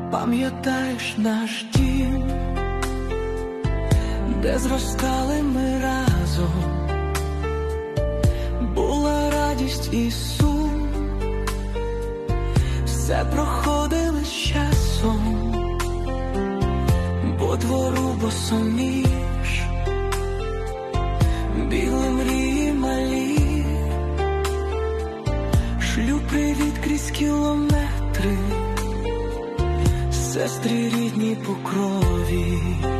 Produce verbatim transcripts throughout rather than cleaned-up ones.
Пам'ятаєш наш дім, де зростали ми разом, була радість і сум, все проходили з часом, по двору босоніж бігли мрії малі, шлю привіт крізь кілометри, сестри рідні по крові.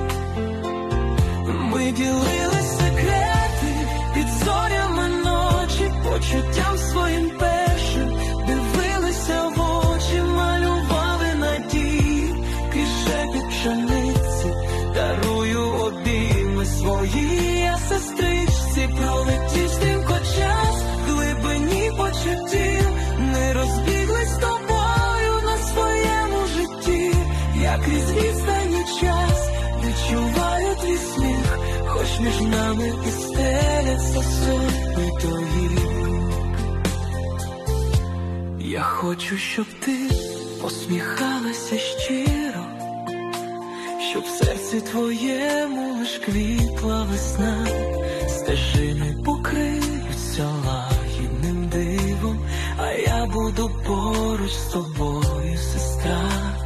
Ми ділили секрети під зорями ночі, почуттям своїм першим дивилися в очі, малювали надії, крізь шепіт пшениці, дарую обійми свої. Я сестричці пролетів стрімко час, в глибині почуттів не розбіглись з тобою на своєму житті. Я крізь відстані час відчуваю твій сміх, хоч між нами і стеляться сотні доріг. Я хочу, щоб ти посміхалася щиро, щоб в серці твоєму лиш квітла весна, стежини покриються лагідним дивом, а я буду поруч з тобою, сестра.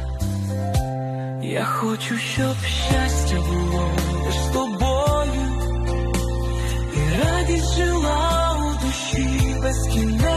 Я хочу, щоб щастя було лиш з тобою, і радість жила у душі безкінечно.